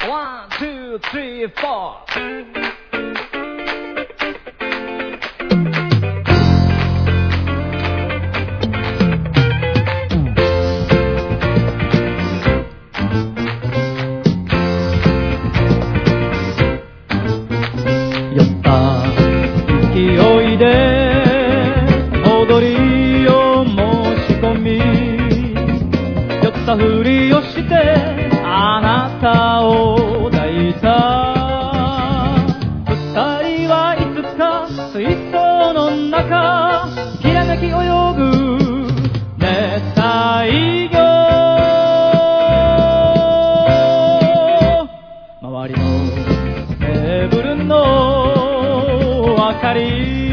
One, two, three, four. 酔った勢いで踊りを申し込み、酔ったふりをしてあなたを抱いた。二人はいつか水槽の中、きらめき泳ぐ熱帯魚。周りのテーブルの明かり